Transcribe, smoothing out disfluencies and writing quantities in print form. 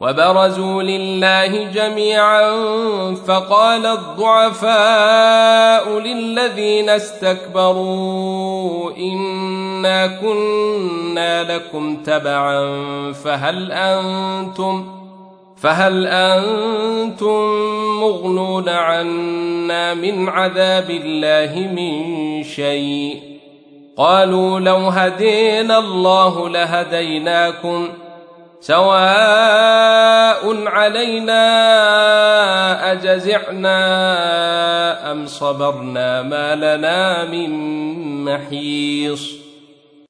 وبرزوا لله جميعا فقال الضعفاء للذين استكبروا إنا كنا لكم تبعا فهل أنتم مغنون عنا من عذاب الله من شيء قالوا لو هدينا الله لهديناكم سواء علينا أجزعنا أم صبرنا ما لنا من محيص